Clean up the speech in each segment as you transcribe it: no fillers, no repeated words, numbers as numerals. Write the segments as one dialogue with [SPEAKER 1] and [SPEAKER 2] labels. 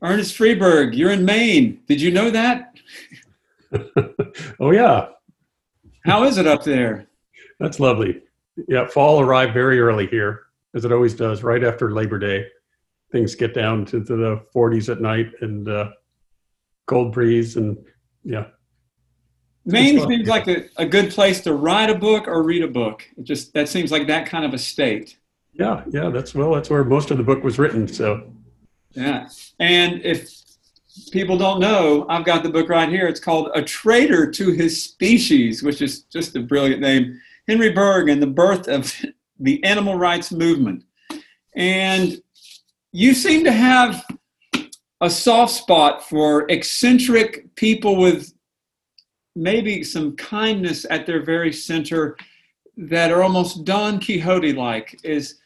[SPEAKER 1] Ernest Freeberg, you're in Maine. Did you know that?
[SPEAKER 2] Oh yeah,
[SPEAKER 1] How is it up there?
[SPEAKER 2] that's lovely. Yeah, fall arrived very early here, as it always does, right after Labor Day. Things get down to the 40s at night and cold breeze, and yeah, it's good
[SPEAKER 1] Maine
[SPEAKER 2] stuff.
[SPEAKER 1] seems like a good place to write a book or read a book. It just that seems like that kind of a state.
[SPEAKER 2] Yeah, that's where most of the book was written. So
[SPEAKER 1] Yeah. And if people don't know, I've got the book right here. It's called A Traitor to His Species, which is just a brilliant name. Henry Bergh and the Birth of the Animal Rights Movement. And you seem to have a soft spot for eccentric people with maybe some kindness at their very center that are almost Don Quixote like. Is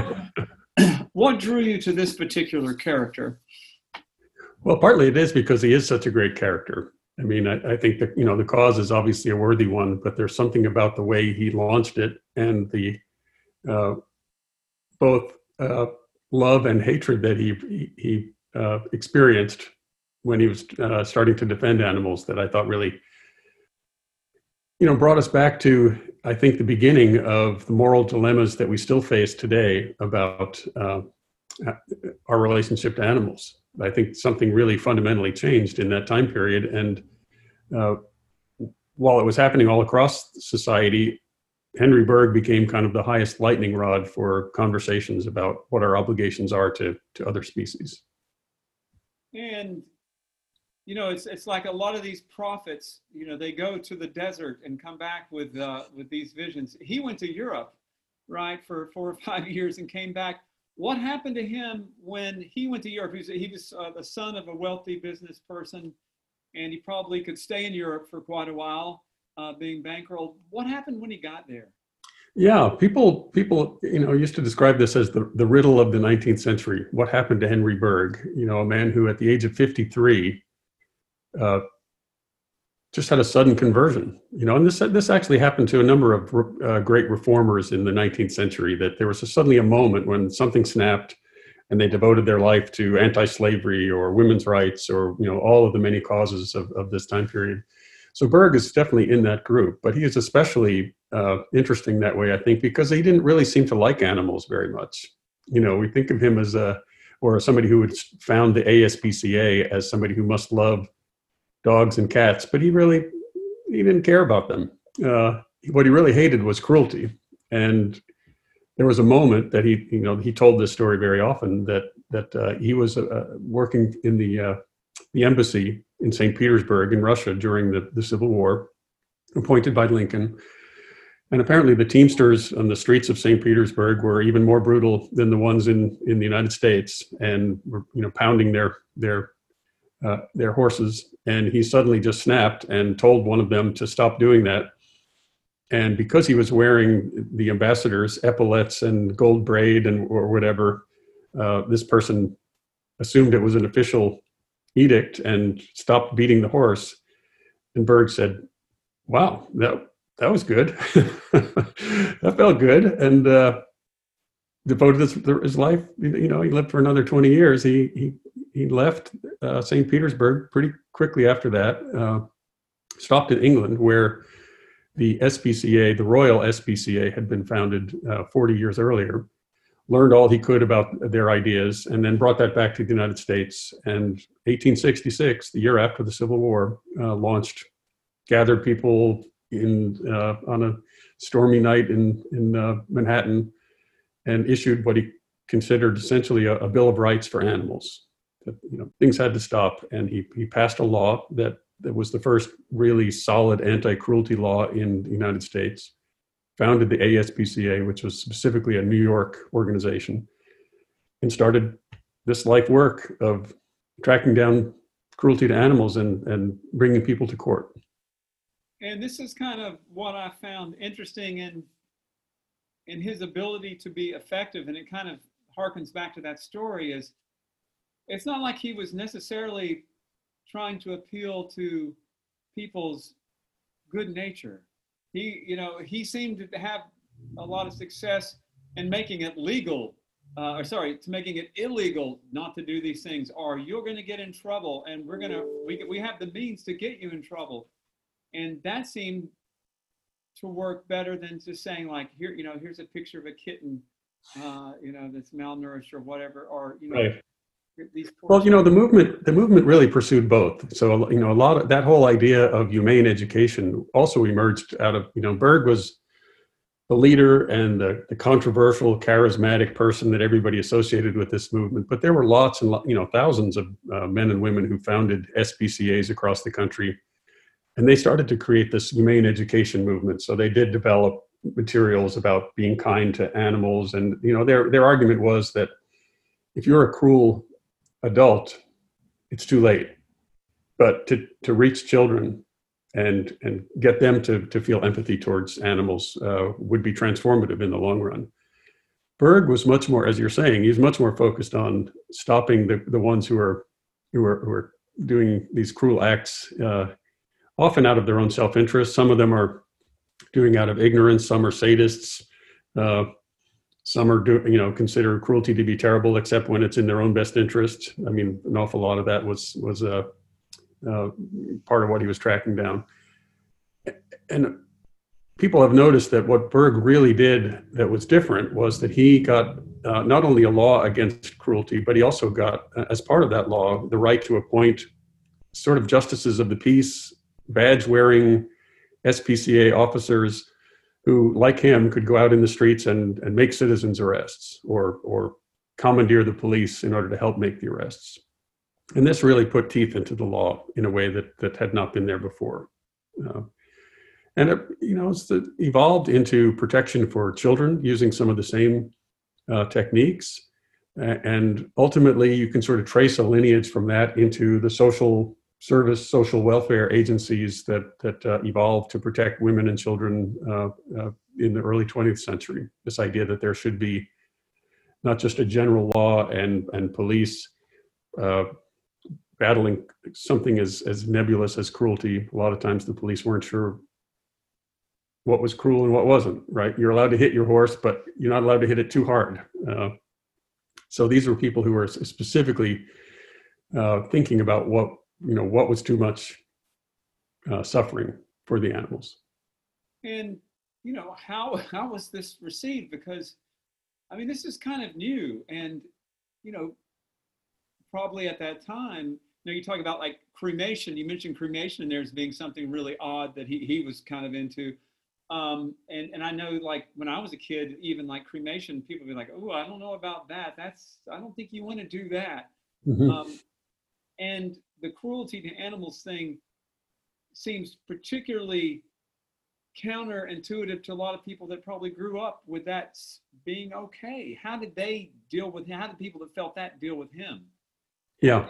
[SPEAKER 1] what drew you to this particular character?
[SPEAKER 2] well, partly it is because he is such a great character. I mean, I think that the cause is obviously a worthy one, but there's something about the way he launched it and the uh, both love and hatred that he experienced when he was starting to defend animals that I thought really brought us back to, I think, the beginning of the moral dilemmas that we still face today about our relationship to animals. I think something really fundamentally changed in that time period, and uh, while it was happening all across society, Henry Bergh became kind of the highest lightning rod for conversations about what our obligations are to other species.
[SPEAKER 1] And it's like a lot of these prophets. They go to the desert and come back with these visions. He went to Europe, right, for 4 or 5 years and came back. What happened to him when he went to Europe? He was the son of a wealthy business person, and he probably could stay in Europe for quite a while, being bankrolled. What happened when he got there?
[SPEAKER 2] Yeah, people used to describe this as the riddle of the 19th century. What happened to Henry Bergh? A man who at the age of 53 uh, just had a sudden conversion. And this actually happened to a number of great reformers in the 19th century. That there was suddenly a moment when something snapped, and they devoted their life to anti-slavery or women's rights, or all of the many causes of this time period. So Bergh is definitely in that group, but he is especially interesting that way, I think, because he didn't really seem to like animals very much. We think of him as somebody who would found the ASPCA as somebody who must love dogs and cats, but he didn't care about them. What he really hated was cruelty. And there was a moment that he told this story very often, that he was working in the embassy in St. Petersburg in Russia during the Civil War, appointed by Lincoln. And apparently the Teamsters on the streets of St. Petersburg were even more brutal than the ones in the United States, and were pounding their horses. And he suddenly just snapped and told one of them to stop doing that. And because he was wearing the ambassador's epaulets and gold braid or whatever, this person assumed it was an official edict and stopped beating the horse. And Bergh said, "Wow, that was good." That felt good. And devoted his life. He lived for another 20 years. He left St. Petersburg pretty quickly after that. Stopped in England, where the SPCA, the Royal SPCA, had been founded 40 years earlier. Learned all he could about their ideas, and then brought that back to the United States. And 1866, the year after the Civil War, gathered people on a stormy night in Manhattan, and issued what he considered essentially a Bill of Rights for animals. That, things had to stop, and he passed a law that was the first really solid anti-cruelty law in the United States. Founded the ASPCA, which was specifically a New York organization, and started this life work of tracking down cruelty to animals and bringing people to court.
[SPEAKER 1] And this is kind of what I found interesting in his ability to be effective, and it kind of harkens back to that story. Is it's not like he was necessarily trying to appeal to people's good nature. He seemed to have a lot of success in making it legal or sorry, to making it illegal not to do these things, or you're going to get in trouble, and we have the means to get you in trouble, and that seemed to work better than just saying like, here, here's a picture of a kitten, that's malnourished or whatever, or
[SPEAKER 2] Right.
[SPEAKER 1] these poor.
[SPEAKER 2] Well, the movement really pursued both. So, a lot of that whole idea of humane education also emerged out of, Berg was the leader and the controversial, charismatic person that everybody associated with this movement. But there were lots and thousands of men and women who founded SPCAs across the country, and they started to create this humane education movement. So they did develop materials about being kind to animals, and their argument was that if you're a cruel adult, it's too late. But to reach children and get them to feel empathy towards animals would be transformative in the long run. Berg was much more, as you're saying, he's much more focused on stopping the ones who are doing these cruel acts, often out of their own self-interest. Some of them are doing out of ignorance. Some are sadists. Some are consider cruelty to be terrible, except when it's in their own best interest. I mean, an awful lot of that was part of what he was tracking down. And people have noticed that what Berg really did that was different was that he got not only a law against cruelty, but he also got, as part of that law, the right to appoint sort of justices of the peace, badge-wearing SPCA officers who, like him, could go out in the streets and make citizens arrests or commandeer the police in order to help make the arrests. And this really put teeth into the law in a way that had not been there before. And it's evolved into protection for children using some of the same techniques. And ultimately, you can sort of trace a lineage from that into the social service, social welfare agencies that evolved to protect women and children in the early 20th century. This idea that there should be not just a general law and police battling something as nebulous as cruelty. A lot of times the police weren't sure what was cruel and what wasn't, right? You're allowed to hit your horse, but you're not allowed to hit it too hard. So these were people who were specifically thinking about what was too much suffering for the animals.
[SPEAKER 1] And, how was this received? Because, I mean, this is kind of new, and, probably at that time, you talk about like cremation. You mentioned cremation there as being something really odd that he was kind of into. And I know, like, when I was a kid, even like cremation, people would be like, "Oh, I don't know about that. I don't think you want to do that."
[SPEAKER 2] Mm-hmm.
[SPEAKER 1] And the cruelty to animals thing seems particularly counterintuitive to a lot of people that probably grew up with that being okay. How did they deal with him? How did people that felt that deal with him?
[SPEAKER 2] Yeah.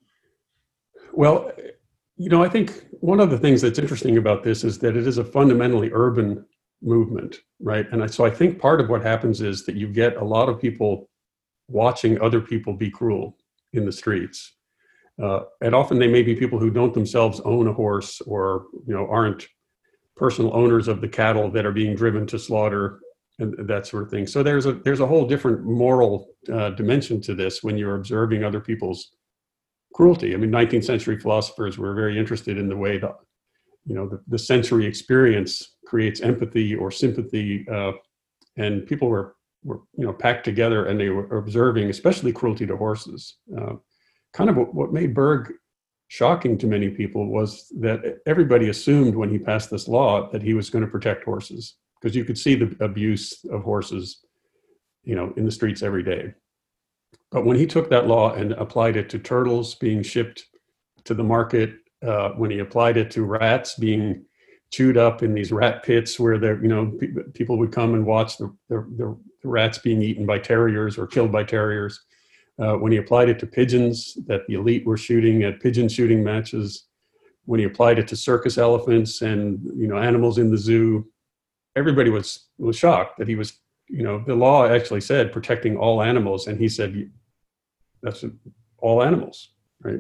[SPEAKER 2] Well, I think one of the things that's interesting about this is that it is a fundamentally urban movement, right? And so I think part of what happens is that you get a lot of people watching other people be cruel in the streets. And often they may be people who don't themselves own a horse or, aren't personal owners of the cattle that are being driven to slaughter and that sort of thing. So there's a whole different moral dimension to this when you're observing other people's cruelty. I mean, 19th century philosophers were very interested in the way that, the sensory experience creates empathy or sympathy, and people were packed together and they were observing, especially cruelty to horses. Kind of what made Berg shocking to many people was that everybody assumed when he passed this law that he was going to protect horses, because you could see the abuse of horses, in the streets every day. But when he took that law and applied it to turtles being shipped to the market, when he applied it to rats being chewed up in these rat pits where people would come and watch the rats being eaten by terriers or killed by terriers, when he applied it to pigeons that the elite were shooting at pigeon shooting matches, when he applied it to circus elephants and animals in the zoo, everybody was shocked that he was, the law actually said protecting all animals, and he said that's all animals, right?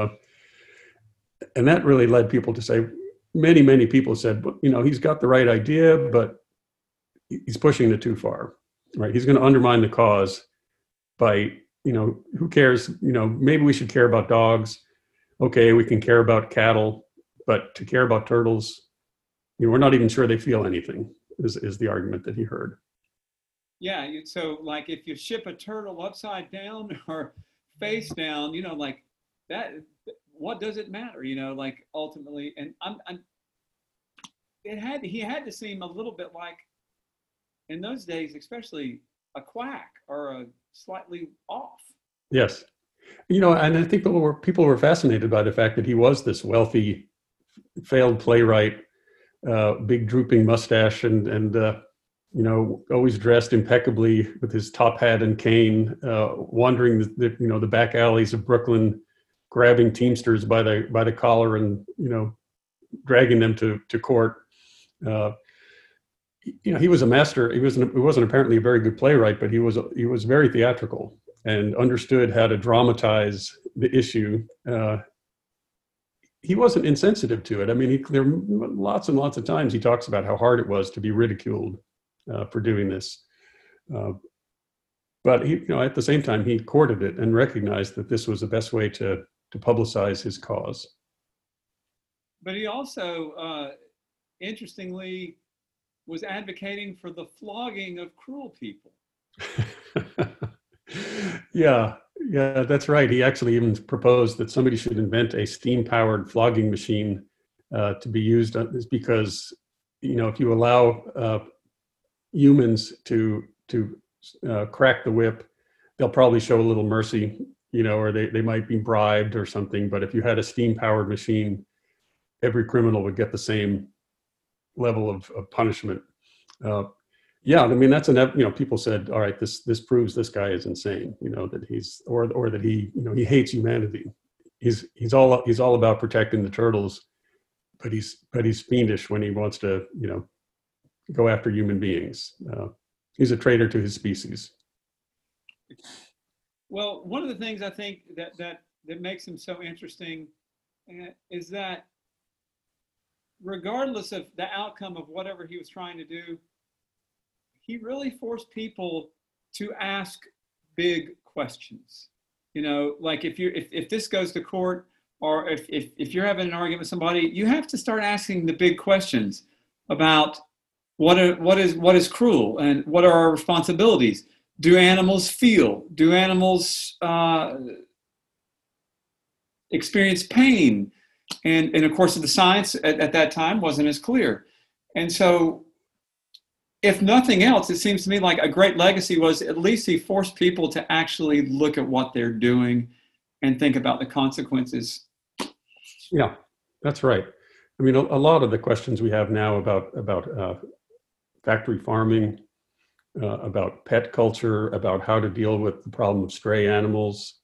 [SPEAKER 2] And that really led people to say, many people said, he's got the right idea, but he's pushing it too far, right? He's going to undermine the cause by, who cares? Maybe we should care about dogs. Okay, we can care about cattle, but to care about turtles, we're not even sure they feel anything, is the argument that he heard.
[SPEAKER 1] Yeah, so like if you ship a turtle upside down or face down, like that, what does it matter? Like ultimately, and he had to seem a little bit like, in those days, especially, a quack or a slightly off.
[SPEAKER 2] Yes. And I think people were fascinated by the fact that he was this wealthy, failed playwright, big drooping mustache, and always dressed impeccably with his top hat and cane, wandering the back alleys of Brooklyn, grabbing Teamsters by the collar and dragging them to court. He was a master. He wasn't apparently a very good playwright, but he was very theatrical and understood how to dramatize the issue. He wasn't insensitive to it. I mean, there are lots and lots of times he talks about how hard it was to be ridiculed for doing this. But he, at the same time, he courted it and recognized that this was the best way to publicize his cause.
[SPEAKER 1] But he also, interestingly, was advocating for the flogging of cruel people.
[SPEAKER 2] Yeah, that's right. He actually even proposed that somebody should invent a steam-powered flogging machine to be used, because, if you allow humans to crack the whip, they'll probably show a little mercy, or they might be bribed or something. But if you had a steam-powered machine, every criminal would get the same level of punishment. Yeah, I mean, that's people said, all right, this proves this guy is insane, that he's, or that he, he hates humanity. He's all about protecting the turtles, but he's fiendish when he wants to, go after human beings. He's a traitor to his species.
[SPEAKER 1] Well, one of the things I think that makes him so interesting is that regardless of the outcome of whatever he was trying to do, he really forced people to ask big questions. Like if this goes to court, or if you're having an argument with somebody, you have to start asking the big questions about what is cruel, and what are our responsibilities? Do animals feel? Do animals experience pain? And of course, the science at that time wasn't as clear. And so, if nothing else, it seems to me like a great legacy was at least he forced people to actually look at what they're doing and think about the consequences.
[SPEAKER 2] Yeah, that's right. I mean, a lot of the questions we have now about factory farming, about pet culture, about how to deal with the problem of stray animals,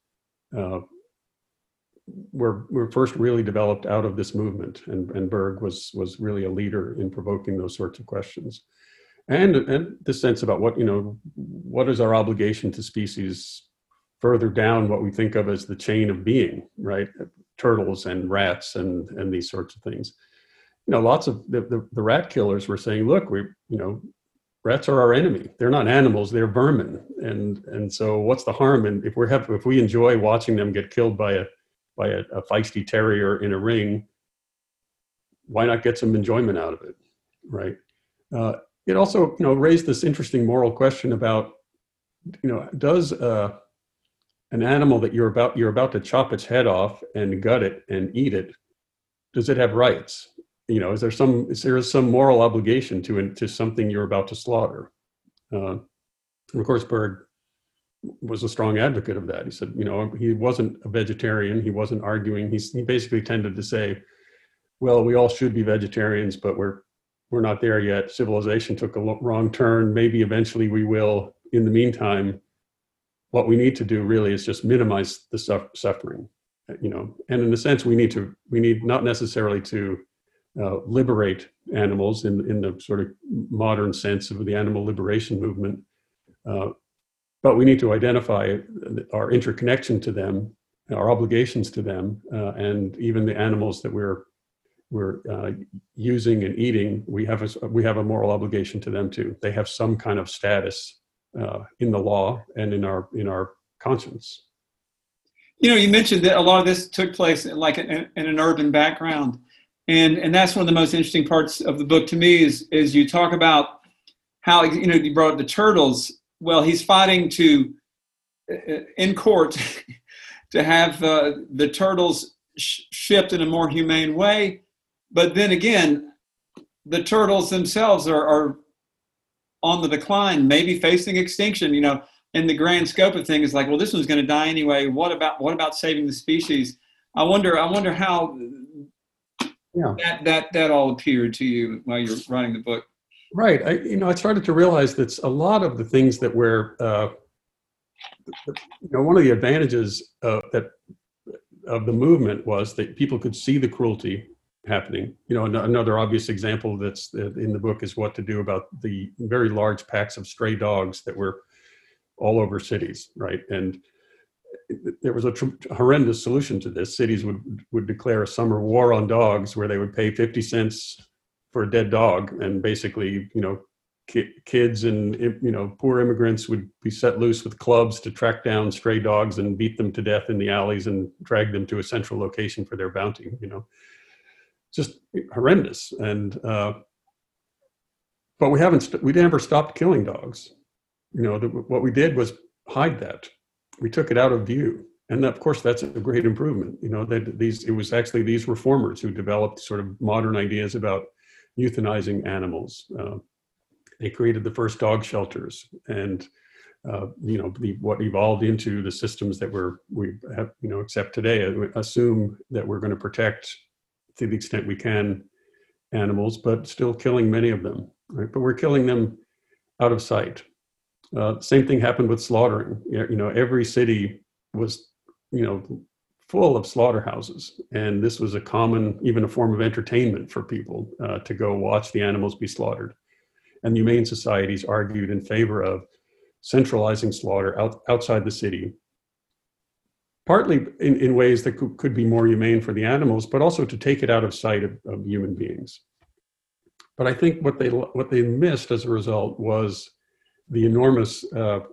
[SPEAKER 2] were first really developed out of this movement, and Berg was really a leader in provoking those sorts of questions, and the sense about what is our obligation to species further down what we think of as the chain of being, right? Turtles and rats and these sorts of things. Lots of the rat killers were saying, look, rats are our enemy. They're not animals; they're vermin. And so, what's the harm? And if we enjoy watching them get killed by a feisty terrier in a ring, why not get some enjoyment out of it, right? It also, raised this interesting moral question about, does an animal that you're about to chop its head off and gut it and eat it, does it have rights? Is there some moral obligation to something you're about to slaughter? And of course, Berg was a strong advocate of that. He said, he wasn't a vegetarian. He wasn't arguing. He basically tended to say, well, we all should be vegetarians, but we're not there yet. Civilization took a wrong turn. Maybe eventually we will. In the meantime, what we need to do really is just minimize the suffering, and in a sense, we need not necessarily to liberate animals in the sort of modern sense of the animal liberation movement, but we need to identify our interconnection to them, our obligations to them, and even the animals that we're using and eating. We have a moral obligation to them too. They have some kind of status in the law and in our conscience.
[SPEAKER 1] You mentioned that a lot of this took place like in an urban background, and that's one of the most interesting parts of the book to me is you talk about how you brought up the turtles. Well, he's fighting to in court to have the turtles shipped in a more humane way, but then again, the turtles themselves are on the decline, maybe facing extinction. In the grand scope of things, like, well, this one's going to die anyway. What about saving the species? I wonder how that all appeared to you while you're writing the book.
[SPEAKER 2] Right. I started to realize that a lot of the things that were, one of the advantages of the movement was that people could see the cruelty happening. Another obvious example that's in the book is what to do about the very large packs of stray dogs that were all over cities, right? And there was a horrendous solution to this. Cities would declare a summer war on dogs, where they would pay 50 cents for a dead dog, and basically, kids and poor immigrants would be set loose with clubs to track down stray dogs and beat them to death in the alleys and drag them to a central location for their bounty. Just horrendous. And but we never stopped killing dogs. What we did was hide that. We took it out of view. And of course, that's a great improvement. It was actually these reformers who developed sort of modern ideas about euthanizing animals. They created the first dog shelters, and what evolved into the systems that we have, accept today. Assume that we're going to protect, to the extent we can, animals, but still killing many of them. Right? But we're killing them out of sight. Same thing happened with slaughtering. Every city was, full of slaughterhouses, and this was even a form of entertainment for people to go watch the animals be slaughtered. And humane societies argued in favor of centralizing slaughter outside the city, partly in ways that could be more humane for the animals, but also to take it out of sight of human beings. But I think what they missed as a result was the enormous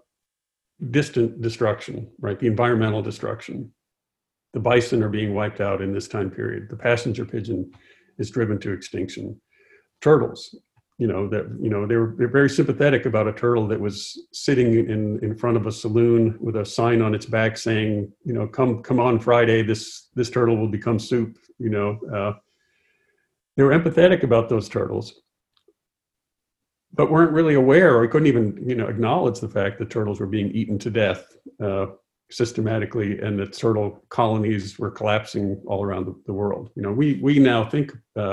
[SPEAKER 2] distant destruction, right? The environmental destruction. The bison are being wiped out in this time period. The passenger pigeon is driven to extinction. Turtles, they're very sympathetic about a turtle that was sitting in front of a saloon with a sign on its back saying, come on Friday, this turtle will become soup. They were empathetic about those turtles, but weren't really aware, or couldn't even, acknowledge the fact that turtles were being eaten to death systematically, and that turtle colonies were collapsing all around the world. We now think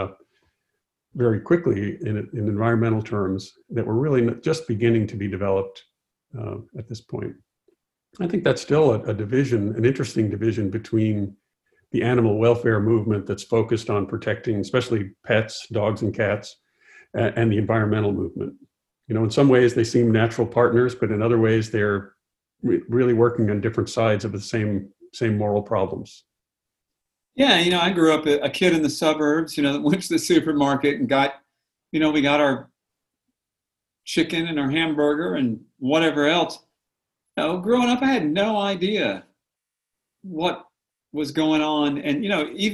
[SPEAKER 2] very quickly in environmental terms that we're really just beginning to be developed at this point. I think that's still a division, an interesting division between the animal welfare movement that's focused on protecting, especially pets, dogs and cats, and the environmental movement. In some ways they seem natural partners, but in other ways they're really working on different sides of the same moral problems.
[SPEAKER 1] Yeah, I grew up a kid in the suburbs, that went to the supermarket and got, we got our chicken and our hamburger and whatever else. Growing up, I had no idea what was going on. And,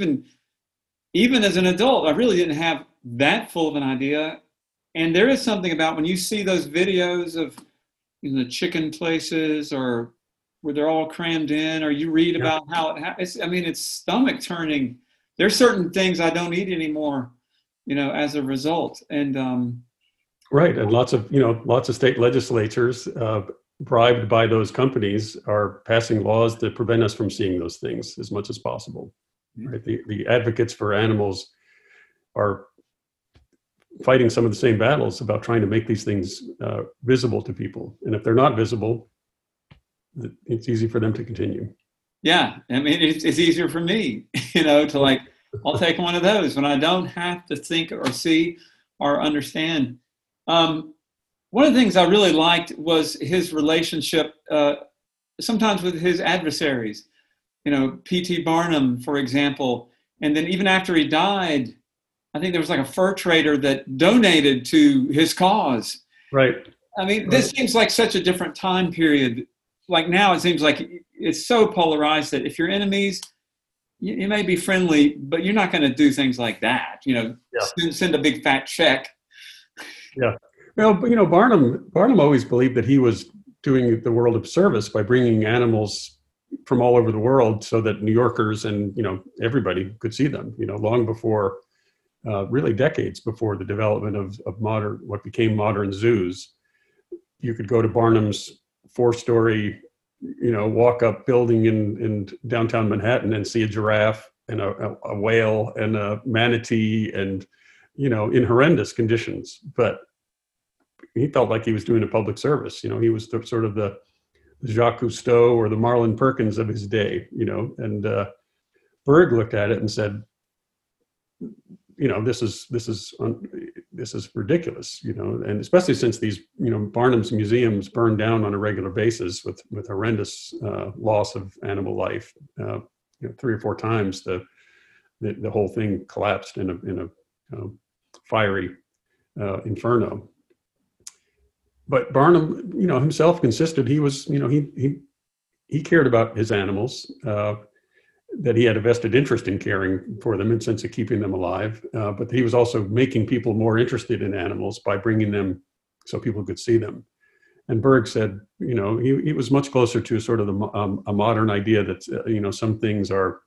[SPEAKER 1] even as an adult, I really didn't have that full of an idea. And there is something about when you see those videos of the chicken places, or where they're all crammed in, or you read about how it's stomach turning. There's certain things I don't eat anymore, as a result. And
[SPEAKER 2] right, and lots of state legislatures bribed by those companies are passing laws that prevent us from seeing those things as much as possible. Right, the advocates for animals are fighting some of the same battles about trying to make these things visible to people, and if they're not visible, it's easy for them to continue.
[SPEAKER 1] Yeah, it's easier for me, to I'll take one of those when I don't have to think or see or understand. One of the things I really liked was his relationship sometimes with his adversaries. P.T. Barnum, for example, and then even after he died, I think there was like a fur trader that donated to his cause.
[SPEAKER 2] Right.
[SPEAKER 1] This seems like such a different time period like now it seems like it's so polarized that if you're enemies, you may be friendly, but you're not going to do things like that.
[SPEAKER 2] Yeah.
[SPEAKER 1] Send a big fat check.
[SPEAKER 2] Yeah. Well, but, Barnum always believed that he was doing the world a service by bringing animals from all over the world so that New Yorkers and, everybody could see them, long before, really decades before the development of what became modern zoos. You could go to Barnum's 4-story, walk-up building in downtown Manhattan and see a giraffe and a whale and a manatee and, in horrendous conditions. But he felt like he was doing a public service. He was sort of the Jacques Cousteau or the Marlin Perkins of his day, and Berg looked at it and said, this is ridiculous, and especially since these, Barnum's museums burn down on a regular basis with horrendous loss of animal life. 3 or 4 times the whole thing collapsed in a fiery inferno. But Barnum, himself insisted he was, he cared about his animals, that he had a vested interest in caring for them in the sense of keeping them alive. But he was also making people more interested in animals by bringing them so people could see them. And Berg said, he was much closer to sort of a modern idea that, some things are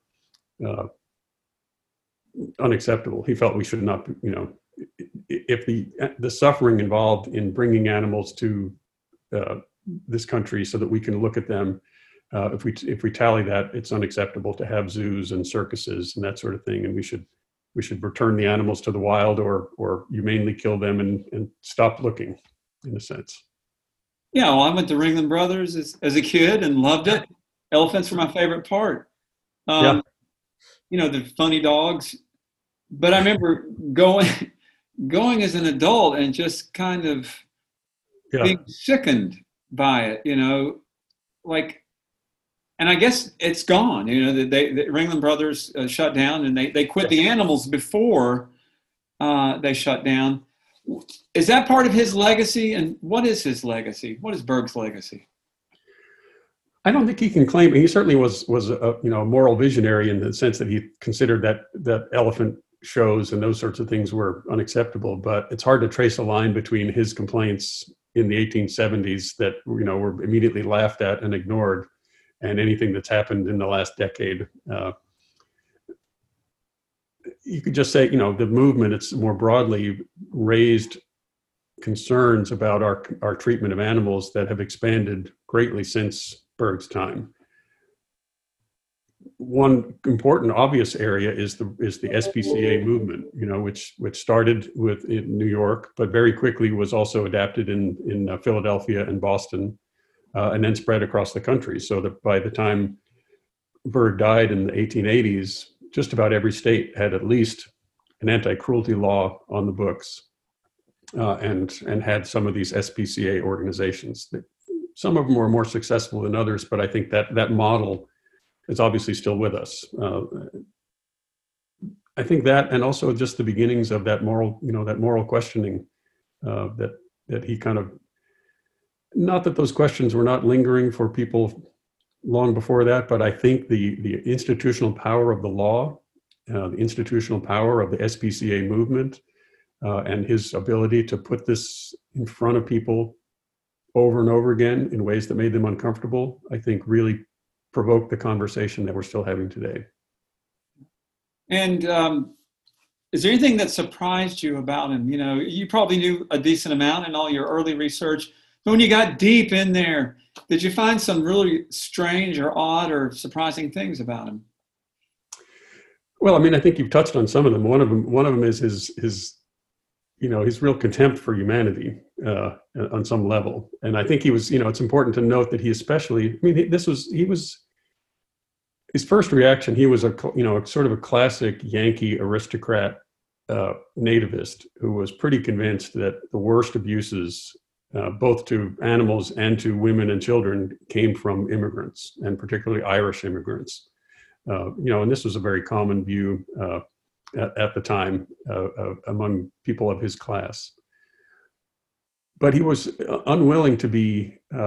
[SPEAKER 2] unacceptable. He felt we should not, if the suffering involved in bringing animals to this country so that we can look at them, if we tally that, it's unacceptable to have zoos and circuses and that sort of thing, and we should return the animals to the wild or humanely kill them and stop looking, in a sense.
[SPEAKER 1] Yeah, well, I went to Ringling Brothers as a kid and loved it. Elephants were my favorite part.
[SPEAKER 2] Yeah.
[SPEAKER 1] The funny dogs. But I remember going as an adult and just kind of being sickened by it, and I guess it's gone. The Ringling Brothers shut down, and they quit the animals before they shut down. Is that part of his legacy? And what is his legacy? What is Berg's legacy?
[SPEAKER 2] I don't think he can claim. He certainly was a moral visionary in the sense that he considered that elephant shows and those sorts of things were unacceptable. But it's hard to trace a line between his complaints in the 1870s that were immediately laughed at and ignored, and anything that's happened in the last decade. You could just say, the movement, it's more broadly raised concerns about our treatment of animals that have expanded greatly since Berg's time. One important obvious area is the SPCA movement, which started in New York, but very quickly was also adapted in Philadelphia and Boston, and then spread across the country. So that by the time Berg died in the 1880s, just about every state had at least an anti-cruelty law on the books, and had some of these SPCA organizations. Some of them were more successful than others, but I think that model is obviously still with us. I think that, and also just the beginnings of that moral questioning, that he kind of, not that those questions were not lingering for people long before that, but I think the institutional power of the law, the institutional power of the SPCA movement, and his ability to put this in front of people over and over again in ways that made them uncomfortable, I think really provoked the conversation that we're still having today.
[SPEAKER 1] And is there anything that surprised you about him? You probably knew a decent amount in all your early research, but when you got deep in there, did you find some really strange or odd or surprising things about him?
[SPEAKER 2] Well, I think you've touched on some of them. One of them is his real contempt for humanity on some level. And I think he was, it's important to note that he especially, his first reaction, he was a sort of a classic Yankee aristocrat nativist who was pretty convinced that the worst abuses, both to animals and to women and children, came from immigrants, and particularly Irish immigrants. And this was a very common view at the time among people of his class. But he was unwilling to be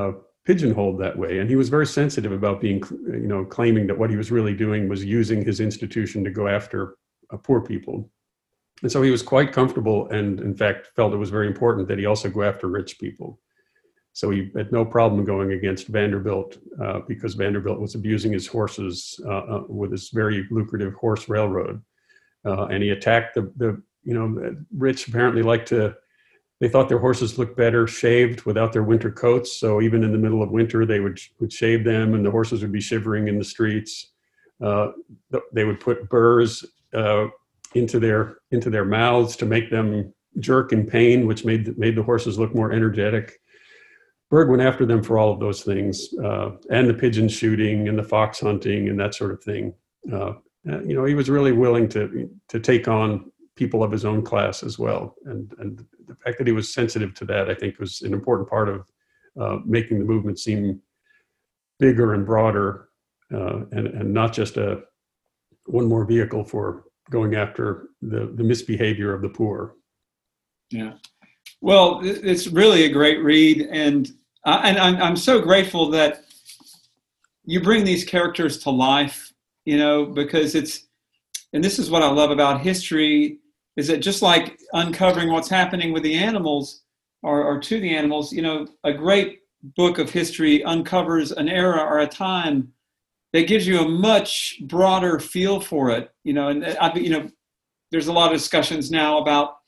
[SPEAKER 2] pigeonholed that way. And he was very sensitive about being, claiming that what he was really doing was using his institution to go after poor people. And so he was quite comfortable, and in fact felt it was very important that he also go after rich people. So he had no problem going against Vanderbilt because Vanderbilt was abusing his horses with this very lucrative horse railroad. And he attacked the rich apparently they thought their horses looked better shaved without their winter coats. So even in the middle of winter, they would shave them, and the horses would be shivering in the streets. They would put burrs into their mouths to make them jerk in pain, which made the horses look more energetic. Berg went after them for all of those things, and the pigeon shooting and the fox hunting and that sort of thing. He was really willing to take on people of his own class as well. And the fact that he was sensitive to that, I think, was an important part of making the movement seem bigger and broader, and not just one more vehicle for going after the misbehavior of the poor.
[SPEAKER 1] Yeah. Well, it's really a great read, and I'm so grateful that you bring these characters to life, because and this is what I love about history, is that just like uncovering what's happening with the animals or to the animals, a great book of history uncovers an era or a time that gives you a much broader feel for it, and there's a lot of discussions now about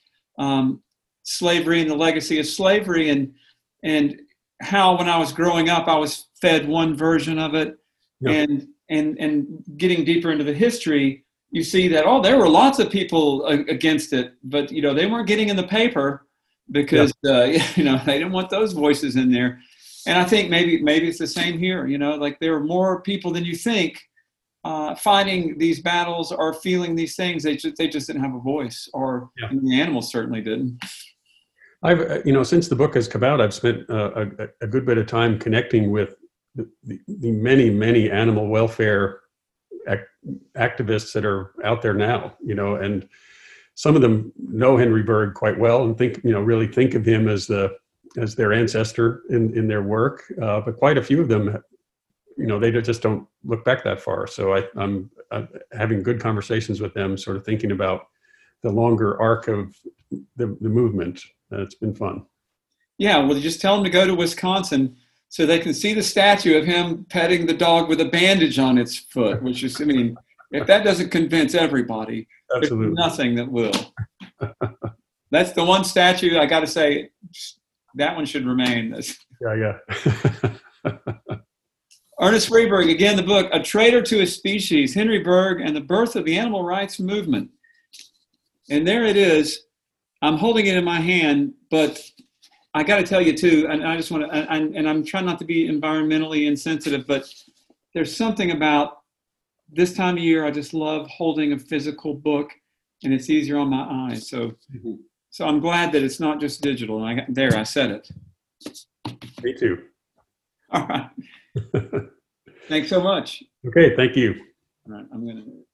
[SPEAKER 1] slavery and the legacy of slavery, and how when I was growing up I was fed one version of it. Yep. and getting deeper into the history, you see that there were lots of people against it, but they weren't getting in the paper because they didn't want those voices in there. And I think maybe it's the same here. Like there are more people than you think fighting these battles or feeling these things. They just didn't have a voice, or the animals certainly didn't.
[SPEAKER 2] I've, since the book has come out, I've spent a good bit of time connecting with the many, many animal welfare activists that are out there now, and some of them know Henry Berg quite well and really think of him as their ancestor in their work. But quite a few of them, they just don't look back that far. So I'm having good conversations with them, sort of thinking about the longer arc of the movement. It's been fun.
[SPEAKER 1] Yeah, well, just tell them to go to Wisconsin so they can see the statue of him petting the dog with a bandage on its foot, which is, if that doesn't convince everybody,
[SPEAKER 2] absolutely,
[SPEAKER 1] there's nothing that will. That's the one statue, I got to say, that one should remain.
[SPEAKER 2] Yeah.
[SPEAKER 1] Ernest Freeburg, again, the book, A Traitor to His Species, Henry Berg and the Birth of the Animal Rights Movement. And there it is. I'm holding it in my hand, but I got to tell you too, and I just want to, and I'm trying not to be environmentally insensitive, but there's something about this time of year, I just love holding a physical book, and it's easier on my eyes. So I'm glad that it's not just digital. And I said it.
[SPEAKER 2] Me too.
[SPEAKER 1] All right. Thanks so much.
[SPEAKER 2] Okay, thank you.
[SPEAKER 1] All right, I'm going to